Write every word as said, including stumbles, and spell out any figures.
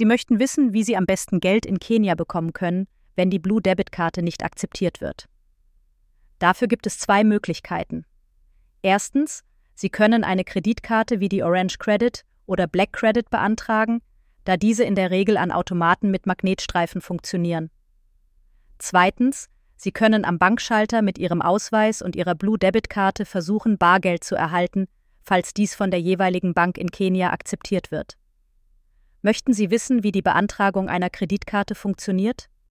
Sie möchten wissen, wie Sie am besten Geld in Kenia bekommen können, wenn die Blue-Debit-Karte nicht akzeptiert wird. Dafür gibt es zwei Möglichkeiten. Erstens, Sie können eine Kreditkarte wie die Orange Credit oder Black Credit beantragen, da diese in der Regel an Automaten mit Magnetstreifen funktionieren. Zweitens, Sie können am Bankschalter mit Ihrem Ausweis und Ihrer Blue-Debit-Karte versuchen, Bargeld zu erhalten, falls dies von der jeweiligen Bank in Kenia akzeptiert wird. Möchten Sie wissen, wie die Beantragung einer Kreditkarte funktioniert?